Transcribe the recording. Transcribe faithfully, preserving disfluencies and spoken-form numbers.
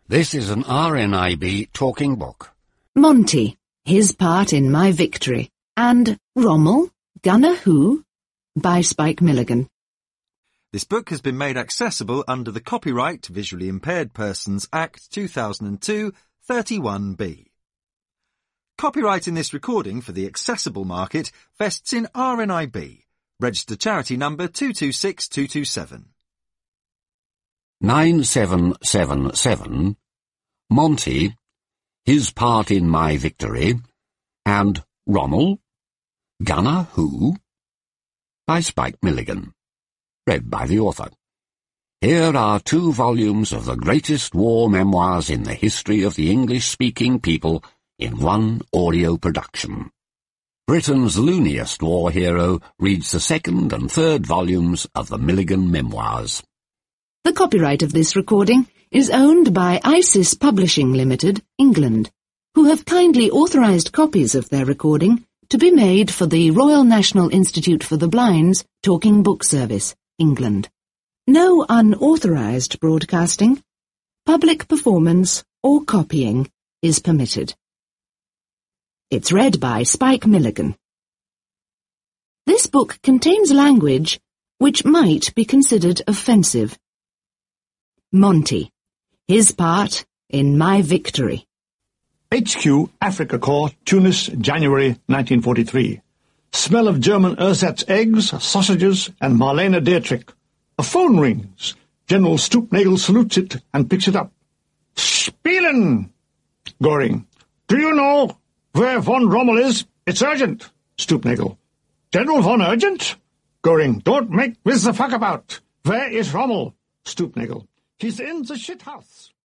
This is an R N I B talking book. Monty, His Part in My Victory, and Rommel, Gunner Who, by Spike Milligan. This book has been made accessible under the Copyright Visually Impaired Persons Act two thousand two, thirty-one B. Copyright in this recording for the accessible market vests in R N I B, registered charity number two two six two two seven. nine seven seven seven, Monty, His Part in My Victory, and Rommel, Gunner Who, by Spike Milligan. Read by the author. Here are two volumes of the greatest war memoirs in the history of the English-speaking people in one audio production. Britain's looniest war hero reads the second and third volumes of the Milligan Memoirs. The copyright of this recording is owned by ISIS Publishing Limited, England, who have kindly authorised copies of their recording to be made for the Royal National Institute for the Blind's Talking Book Service, England. No unauthorised broadcasting, public performance or copying is permitted. It's read by Spike Milligan. This book contains language which might be considered offensive. Monty, His Part in My Victory. H Q, Africa Corps, Tunis, January nineteen forty-three. Smell of German ersatz eggs, sausages, and Marlene Dietrich. A phone rings. General Stoopnagel salutes it and picks it up. Spielen! Goring. Do you know where von Rommel is? It's urgent. Stoopnagel. General von Urgent? Goring. Don't make with the fuck about. Where is Rommel? Stoopnagel. He's in the shithouse.